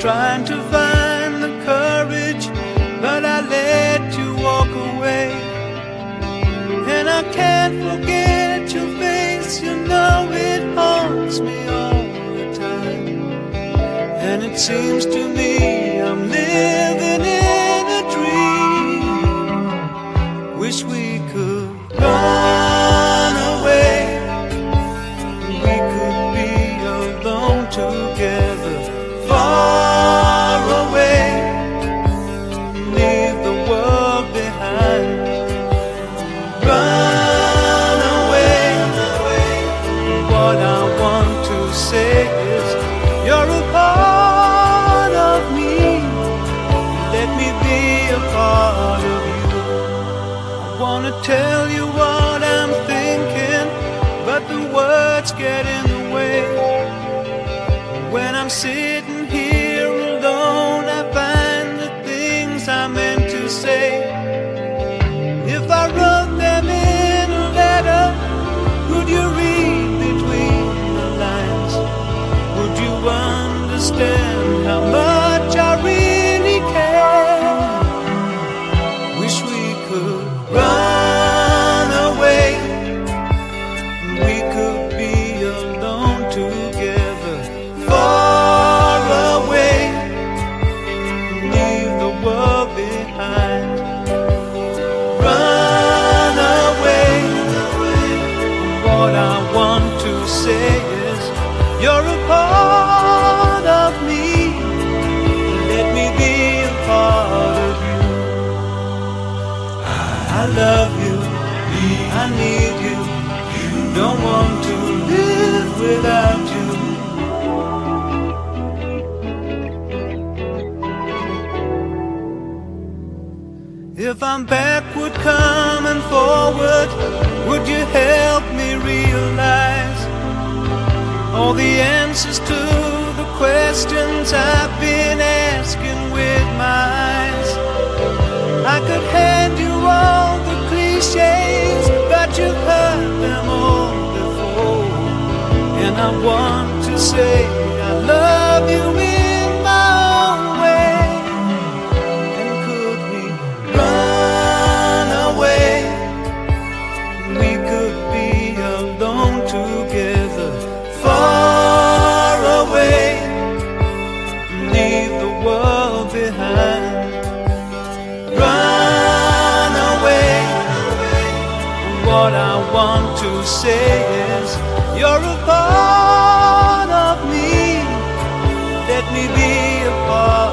trying to find the courage, but I let you walk away. And I can't forget your face, you know it haunts me all the time. And it seems to me I'm living in a dream. Wish we could run away, we could be alone together, far away, leave the world behind. Run away. What I want to say is, you're a part of me. Let me be a part of you. I wanna tell you what I'm thinking, but the words get in the way. When I'm sitting here alone, I find the things I meant to say. If I wrote them in a letter, would you read between the lines? Would you understand how much I really care? Wish we could run away, we could be alone together, far away, leave the world behind. Run away. What I want to say is, you're a part of me. Let me be a part of you. I love you, I need you, don't want to live without you. If I'm backward coming forward, would you help me realize all the answers to the questions I've been asking with my eyes? I could hand you all the cliches, but you've heard them all before. And I want to say I love you in my own way. And could we run away? We could be alone together, far away, leave the world behind. Run away. What I want to say is, you're a part of me. Let me be a part